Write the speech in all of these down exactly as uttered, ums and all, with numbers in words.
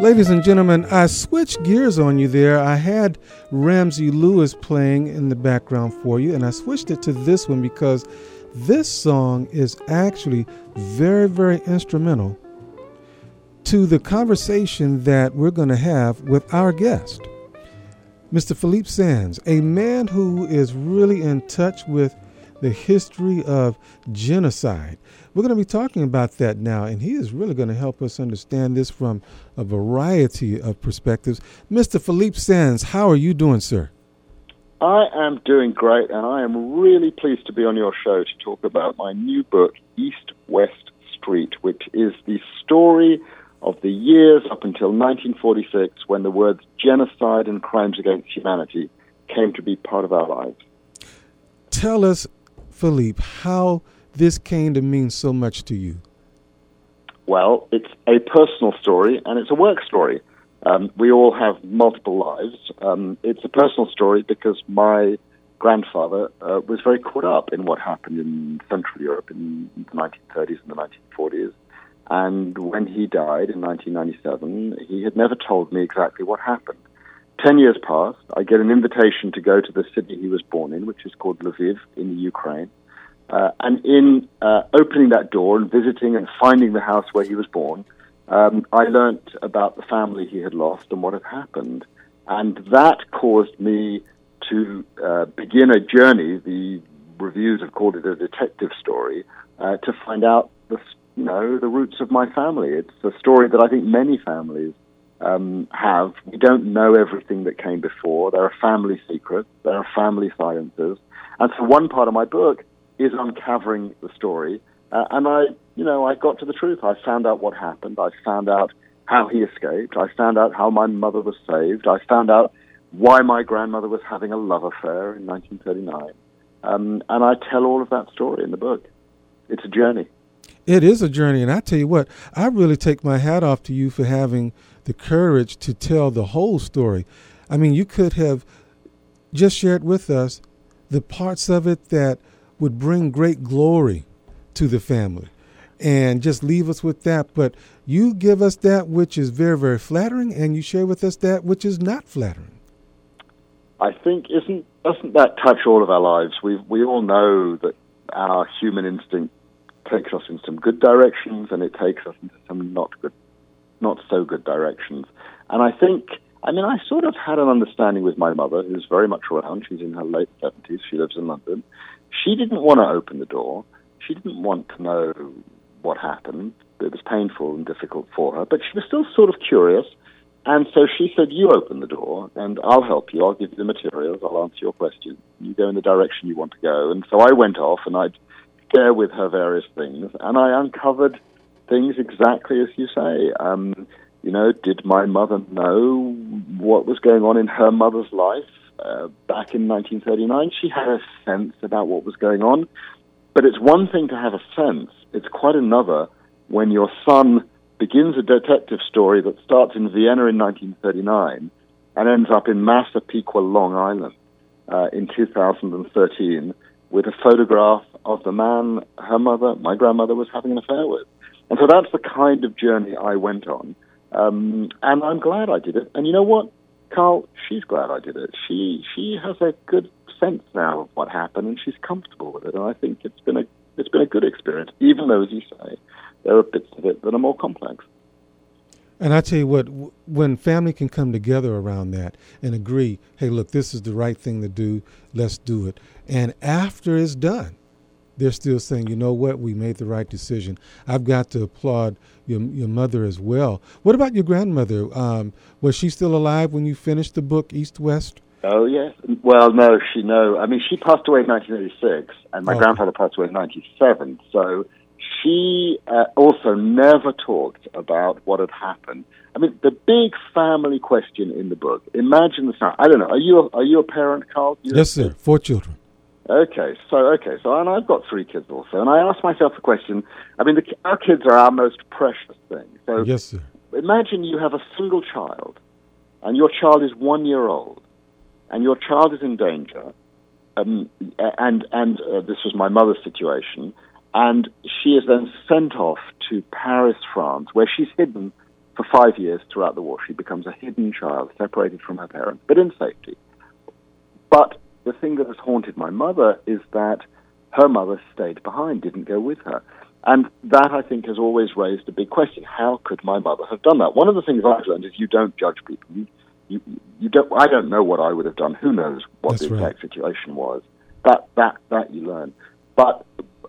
Ladies and gentlemen, I switched gears on you there. I had Ramsey Lewis playing in the background for you, and I switched it to this one because this song is actually very, very instrumental to the conversation that we're going to have with our guest, Mister Philippe Sands, a man who is really in touch with the history of genocide. We're going to be talking about that now, and he is really going to help us understand this from a variety of perspectives. Mister Philippe Sands, how are you doing, sir? I am doing great, and I am really pleased to be on your show to talk about my new book, East West Street, which is the story of the years up until nineteen forty-six, when the words genocide and crimes against humanity came to be part of our lives. Tell us, Philippe, how this came to mean so much to you. Well, it's a personal story, and it's a work story. Um, we all have multiple lives. Um, it's a personal story because my grandfather uh, was very caught up in what happened in Central Europe in the nineteen thirties and the nineteen forties. And when he died in nineteen ninety-seven, he had never told me exactly what happened. Ten years passed. I get an invitation to go to the city he was born in, which is called Lviv in the Ukraine. Uh, and in uh, opening that door and visiting and finding the house where he was born, um, I learnt about the family he had lost and what had happened. And that caused me to uh, begin a journey, the reviews have called it a detective story, uh, to find out the, you know, the roots of my family. It's a story that I think many families um, have. We don't know everything that came before. There are family secrets. There are family silences. And so one part of my book is uncovering the story. Uh, and I, you know, I got to the truth. I found out what happened. I found out how he escaped. I found out how my mother was saved. I found out why my grandmother was having a love affair in nineteen thirty-nine. Um, and I tell all of that story in the book. It's a journey. It is a journey. And I tell you what, I really take my hat off to you for having the courage to tell the whole story. I mean, you could have just shared with us the parts of it that would bring great glory to the family and just leave us with that. But you give us that which is very, very flattering, and you share with us that which is not flattering. I think, isn't doesn't that touch all of our lives? We we all know that our human instinct takes us in some good directions, and it takes us into some not good, not so good directions. And I think, I mean, I sort of had an understanding with my mother, who's very much around. She's in her late seventies. She lives in London. She didn't want to open the door. She didn't want to know what happened. It was painful and difficult for her, but she was still sort of curious. And so she said, you open the door, and I'll help you. I'll give you the materials. I'll answer your questions. You go in the direction you want to go. And so I went off, and I'd share with her various things, and I uncovered things exactly as you say. Um, you know, did my mother know what was going on in her mother's life? Uh, back in nineteen thirty-nine, she had a sense about what was going on. But it's one thing to have a sense. It's quite another when your son begins a detective story that starts in Vienna in nineteen thirty-nine and ends up in Massapequa, Long Island, uh, in two thousand thirteen with a photograph of the man her mother, my grandmother, was having an affair with. And so that's the kind of journey I went on. Um, and I'm glad I did it. And you know what? Carl, she's glad I did it. She she has a good sense now of what happened, and she's comfortable with it. And I think it's been a it's been a good experience, even though, as you say, there are bits of it that are more complex. And I tell you what, w- when family can come together around that and agree, hey, look, this is the right thing to do, let's do it. And after it's done, they're still saying, you know what, we made the right decision. I've got to applaud your your mother as well. What about your grandmother? Um, was she still alive when you finished the book, East West? Oh, yes. Well, no, she, no. I mean, she passed away in nineteen eighty-six, and my Oh. grandfather passed away in ninety-seven. So she uh, also never talked about what had happened. I mean, the big family question in the book, imagine the sound. I don't know, are you a, are you a parent, Carl? You Yes, sir. Four children. Okay, so okay, so and I've got three kids also, and I asked myself the question. I mean, the, our kids are our most precious thing. So Yes, sir. imagine you have a single child, and your child is one year old, and your child is in danger, um, and and uh, this was my mother's situation, and she is then sent off to Paris, France, where she's hidden for five years throughout the war. She becomes a hidden child, separated from her parents, but in safety. But the thing that has haunted my mother is that her mother stayed behind, didn't go with her. And that, I think, has always raised a big question. How could my mother have done that? One of the things I've learned is you don't judge people. You, you, you don't. I don't know what I would have done. Who knows what That's the exact right. situation was. That, that, that you learn. But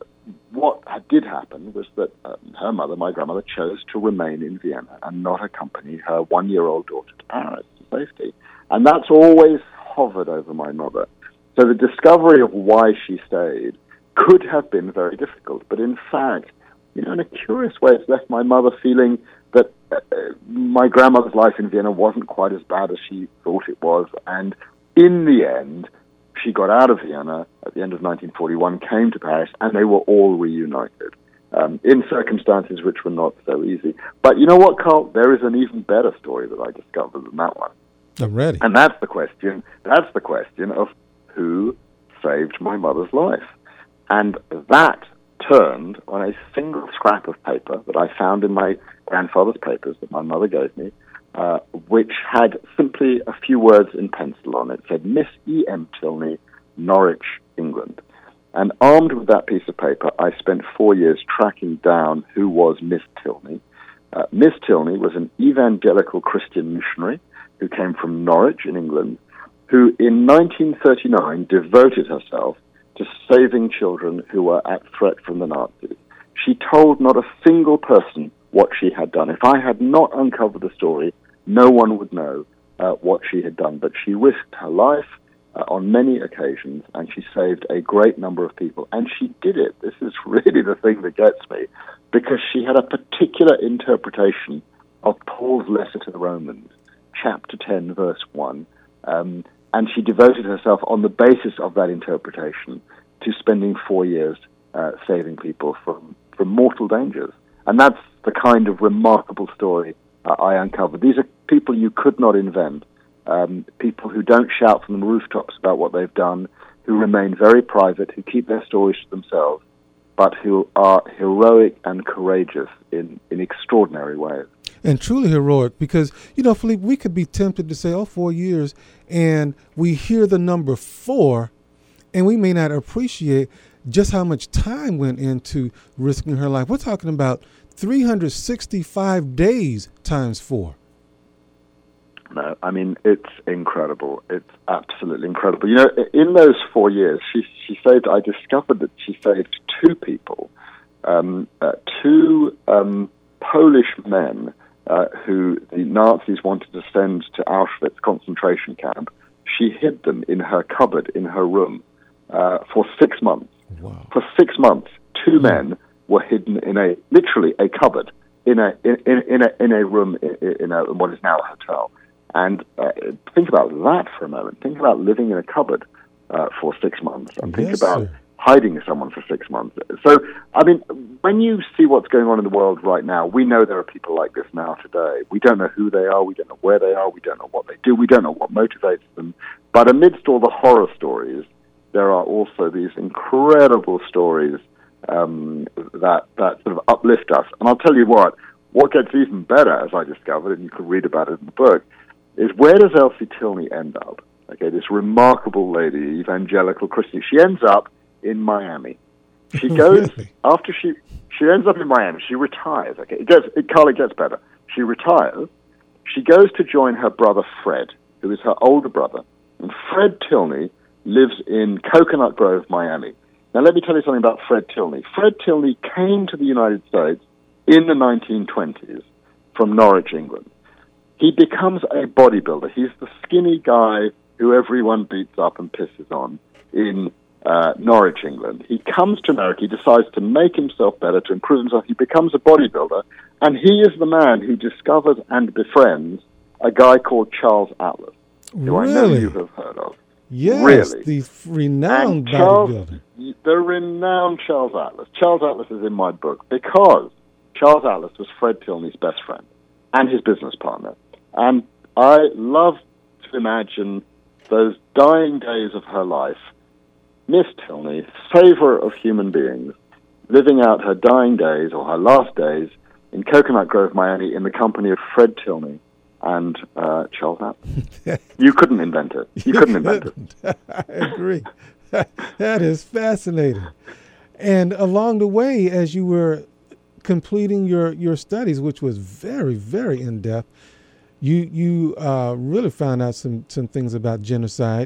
what did happen was that um, her mother, my grandmother, chose to remain in Vienna and not accompany her one-year-old daughter to Paris to safety. And that's always hovered over my mother. So the discovery of why she stayed could have been very difficult. But in fact, you know, in a curious way, it's left my mother feeling that uh, my grandmother's life in Vienna wasn't quite as bad as she thought it was. And in the end, she got out of Vienna at the end of nineteen forty-one, came to Paris, and they were all reunited um, in circumstances which were not so easy. But you know what, Carl? There is an even better story that I discovered than that one. I'm ready. And that's the question. That's the question of who saved my mother's life. And that turned on a single scrap of paper that I found in my grandfather's papers that my mother gave me, uh, which had simply a few words in pencil on it. It said, Miss E M Tilney, Norwich, England. And armed with that piece of paper, I spent four years tracking down who was Miss Tilney. Uh, Miss Tilney was an evangelical Christian missionary who came from Norwich in England, who in nineteen thirty-nine devoted herself to saving children who were at threat from the Nazis. She told not a single person what she had done. If I had not uncovered the story, no one would know uh, what she had done. But she risked her life uh, on many occasions, and she saved a great number of people. And she did it. This is really the thing that gets me, because she had a particular interpretation of Paul's letter to the Romans, chapter ten, verse one, um, and she devoted herself on the basis of that interpretation to spending four years uh, saving people from, from mortal dangers. And that's the kind of remarkable story uh, I uncovered. These are people you could not invent, um, people who don't shout from the rooftops about what they've done, who remain very private, who keep their stories to themselves, but who are heroic and courageous in, in extraordinary ways. And truly heroic, because, you know, Philippe, we could be tempted to say, oh, four years, and we hear the number four, and we may not appreciate just how much time went into risking her life. We're talking about three hundred sixty-five days times four. No, I mean, it's incredible. It's absolutely incredible. You know, in those four years, she, she saved, I discovered that she saved two people, um, uh, two um, Polish men, Uh, who the Nazis wanted to send to Auschwitz concentration camp. She hid them in her cupboard in her room uh, for six months. Wow. For six months, two mm. men were hidden in a literally a cupboard in a in, in, in a in a room in, in, a, in what is now a hotel. And uh, think about that for a moment. Think about living in a cupboard uh, for six months, and think yes, about sir. hiding someone for six months. So, I mean, when you see what's going on in the world right now, we know there are people like this now today. We don't know who they are. We don't know where they are. We don't know what they do. We don't know what motivates them. But amidst all the horror stories, there are also these incredible stories um, that, that sort of uplift us. And I'll tell you what, what gets even better, as I discovered, and you can read about it in the book, is where does Elsie Tilney end up? Okay, this remarkable lady, evangelical Christian. She ends up in Miami. She goes really? after she she ends up in Miami. She retires. Okay, it gets it, Carl, it gets better. She retires. She goes to join her brother Fred, who is her older brother, and Fred Tilney lives in Coconut Grove, Miami. Now, let me tell you something about Fred Tilney. Fred Tilney came to the United States in the nineteen twenties from Norwich, England. He becomes a bodybuilder. He's the skinny guy who everyone beats up and pisses on in Uh, Norwich, England. He comes to America. He decides to make himself better, to improve himself. He becomes a bodybuilder, and he is the man who discovers and befriends a guy called Charles Atlas, who really? I know you have heard of. Yes, really. the renowned and Charles, bodybuilder. The renowned Charles Atlas. Charles Atlas is in my book because Charles Atlas was Fred Tilney's best friend and his business partner. And I love to imagine those dying days of her life, Miss Tilney, savor of human beings, living out her dying days or her last days in Coconut Grove, Miami, in the company of Fred Tilney and uh, Charles Atlas. You couldn't invent it. You, you couldn't couldn't. invent it. I agree. That is fascinating. And along the way, as you were completing your, your studies, which was very, very in-depth, you you uh, really found out some, some things about genocide.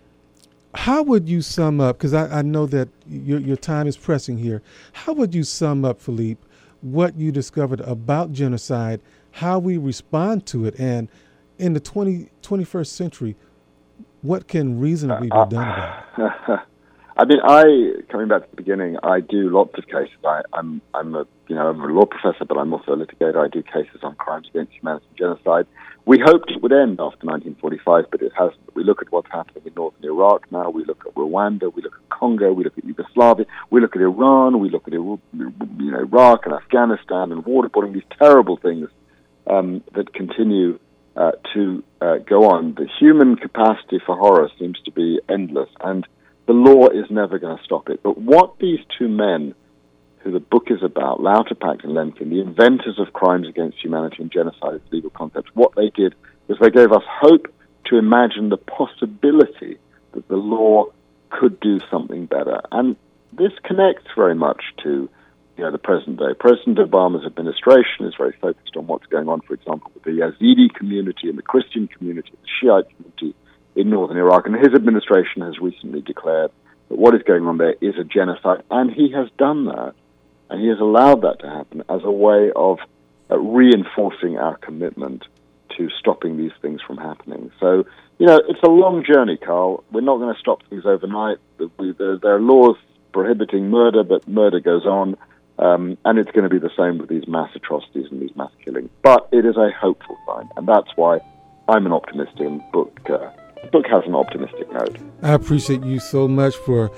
How would you sum up, because I, I know that your, your time is pressing here, how would you sum up, Philippe, what you discovered about genocide, how we respond to it, and in the twenty, twenty-first century, what can reasonably be done about it? I mean, I, coming back to the beginning, I do lots of cases. I, I'm, I'm a, you know, I'm a law professor, but I'm also a litigator. I do cases on crimes against humanity and genocide. We hoped it would end after nineteen forty-five, but it hasn't. We look at what's happening in northern Iraq now. We look at Rwanda. We look at Congo. We look at Yugoslavia. We look at Iran. We look at, you know, Iraq and Afghanistan and waterboarding, these terrible things um, that continue uh, to uh, go on. The human capacity for horror seems to be endless, and the law is never going to stop it. But what these two men, who the book is about, Lauterpacht and Lemkin, the inventors of crimes against humanity and genocide as legal concepts, what they did was they gave us hope to imagine the possibility that the law could do something better. And this connects very much to, you know, the present day. President Obama's administration is very focused on what's going on, for example, with the Yazidi community and the Christian community, the Shiite community in northern Iraq. And his administration has recently declared that what is going on there is a genocide, and he has done that. And he has allowed that to happen as a way of uh, reinforcing our commitment to stopping these things from happening. So, you know, it's a long journey, Carl. We're not going to stop things overnight. We, there, there are laws prohibiting murder, but murder goes on. Um, and it's going to be the same with these mass atrocities and these mass killings. But it is a hopeful sign, and that's why I'm an optimist, and the book, uh, the book has an optimistic note. I appreciate you so much for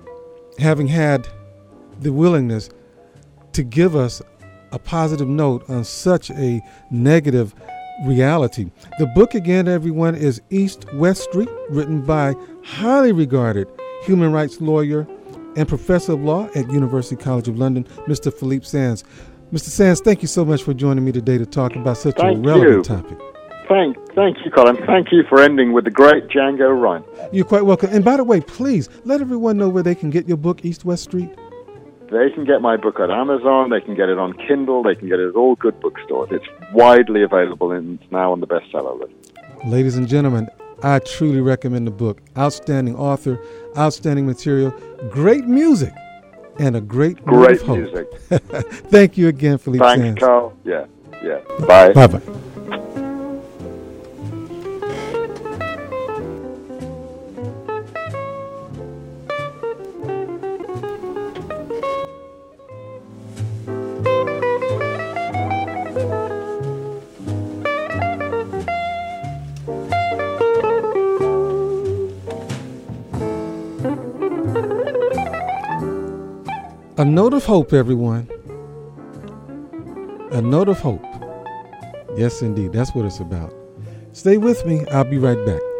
having had the willingness to give us a positive note on such a negative reality. The book, again, everyone, is East West Street, written by highly regarded human rights lawyer and professor of law at University College of London, Mister Philippe Sands. Mister Sands, thank you so much for joining me today to talk about such thank a relevant you. topic. Thank, thank you, Colin. Thank you for ending with the great Django Reinhardt. You're quite welcome. And by the way, please let everyone know where they can get your book, East West Street. They can get my book on Amazon. They can get it on Kindle. They can get it at all good bookstores. It's widely available and it's now on the bestseller list. Ladies and gentlemen, I truly recommend the book. Outstanding author, outstanding material, great music, and a great Great hope. music. Thank you again, Philippe Thanks, Sands. Carl. Yeah, yeah. Bye. Bye-bye. A note of hope, everyone. A note of hope. Yes, indeed. That's what it's about. Stay with me. I'll be right back.